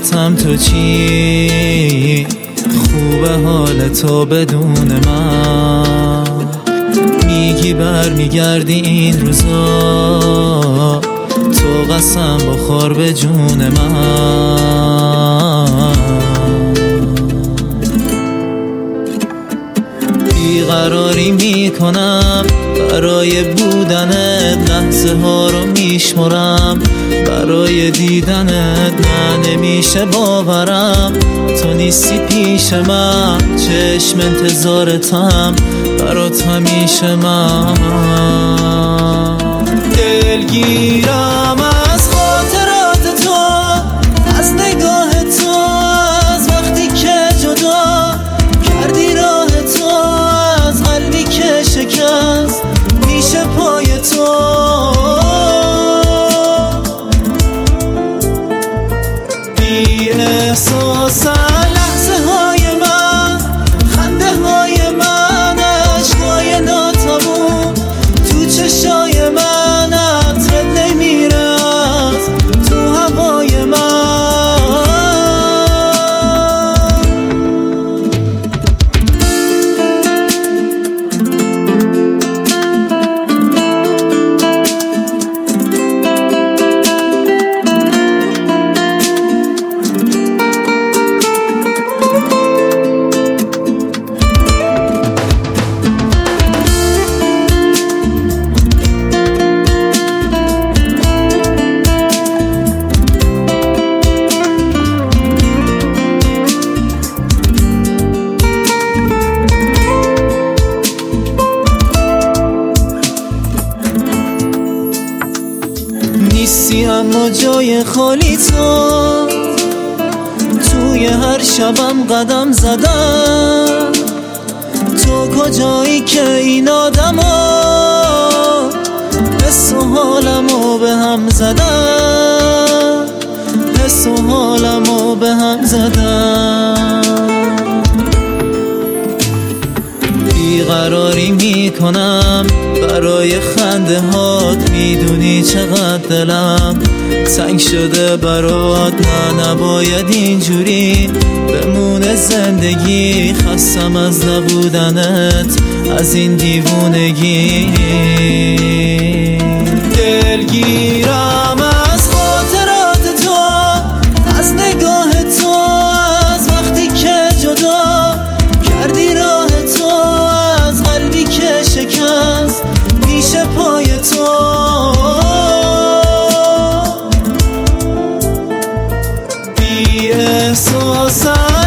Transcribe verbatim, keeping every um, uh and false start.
حالتم تو چی؟ خوبه حال تو بدون من. میگی بر میگردی این روزا، تو قسم بخور به جون من. بیقراری میکنم برای بودنت، لحظه ها رو میشمرم برای دیدنت. نه نمیشه باورم تو نیستی پیش من، چشم انتظارتم برات همیشه من. دلگیرم از خاطرات تو، از نگاه تو، از وقتی که جدا کردی راه تو، از قلبی که شکست پیش پای تو. بی احساسن لحظه های من، خنده های من، عشقای ناتموم تو چشای من، عطرت نمیره از تو هوای من. نیستی اما جای خالی تو، توی هر شبم قدم زدم. تو کجایی که این آدما حس و حالمو به هم زدن، حس و حالمو به هم زدن. بیقراری میکنم برای خنده هات، میدونی چقدر دلم تنگ شده برات. نه نباید اینجوری بمونه زندگی، خستم از نبودنت، از این دیوونگی. دلگیرم از خاطرات تو، از نگاه تو، از وقتی که جدا کردی راه تو، از قلبی که شکست پیش پای تو. بی احساسم